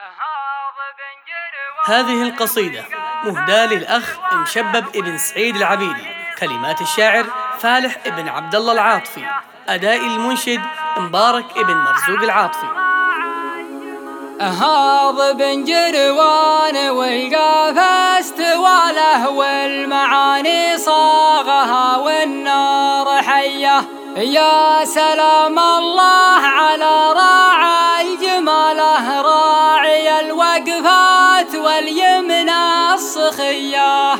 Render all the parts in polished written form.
هذه القصيدة مهداة للأخ مشبب ابن سعيد العبيدي، كلمات الشاعر فالح ابن عبد الله العاطفي، أداء المنشد مبارك ابن مرزوق العاطفي. هاض بن جروان والقافة استواله والمعاني صاغها والنار حيه. يا سلام الله على راعي الجماله، راعي الوقفات واليمنى الصخيه.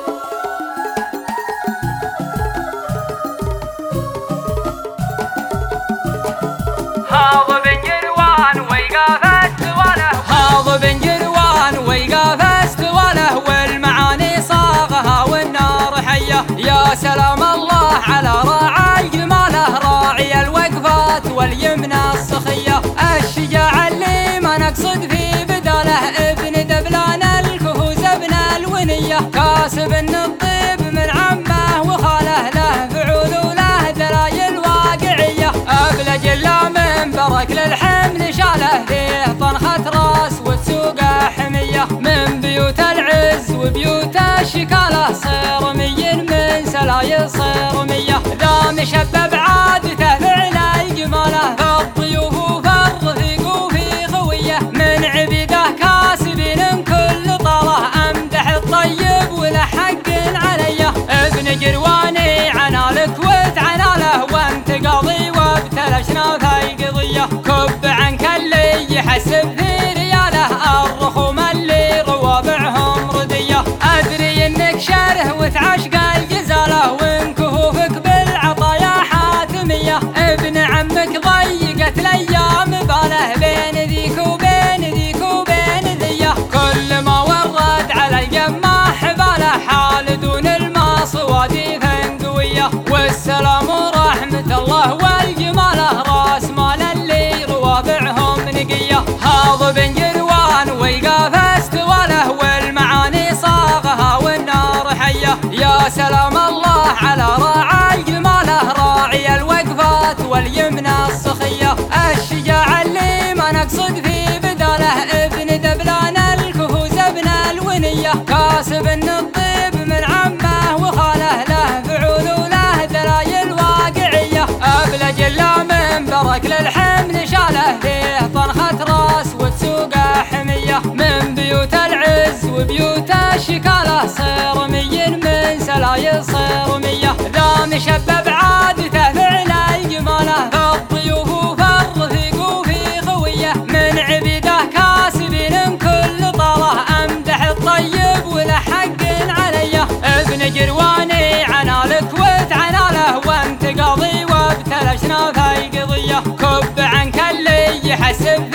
هاض بن جروان والقافة استواله، هاض بن جروان والقافة استواله والمعاني صاغها والنار حيه. يا سلام الله على راعي جماله، راعي الوقفات واليمنى الصخيه. الشجاع اللي ما نقصد في بداله، ابن دبلان الكهوز ابن الونيه. كاسب الطيب من عمه وخاله، له فعول وله دلايل واقعيه. ابلج الله من برك للحمل شاله، فيه طنخة راس وتسوقه حميه. من بيوت العز وبيوت الشكاله، صرمي من سلايل صرميه. ذا مشبب عادته فعل جماله، فالضيوف وفالرفيق وفي خويه. من عبيده كاسبين كل طاله، امدح الطيب وله حق عليه. ابن جرواني عنالك وتعناله، وانت قاضي وابتلشنا في قضيه. كب عنك اللي يحسب في رياله، الرخوم اللي روابعهم رديه. ادري انك شره وتعشق الجزاله، وان كهوفك بالعطايا حاتميه. ابن عمك ضيقت الايام باله، بين ذيك وبين ذيك وبين ذيه. كل ما ورد على الجماح باله، حال دون المصوادي فنقويه. والسلام ورحمه الله والجماله، راس مال اللي روابعهم نقيه. هاض بن جروان والقافة استواله والمعاني صاغها والنار حيه. يا سلام الله على راعي جماله، راعي الوقفات واليمنى الصخيه. الشجاع اللي ما نقصد في بداله، ابن دبلان الكهوز ابن الونيه. كاسب الطيب من عمه وخاله، له فعول وله دلايل واقعيه. ابلج الله من برك للحمل شاله، فيه طنخة راس وتسوقه حميه. من بيوت العز وبيوت الشكاله، صرمي من سلايل صرميه. ذا مشبب عادته فعل جماله، فالضيوف وفالرفيق وفي خويه. من عبيده كاسبين كل طاله، امدح الطيب وله حق عليه. ابن جرواني عنالك وتعناله، وانت قاضي وابتلشنا في قضيه. كب عنك اللي يحسب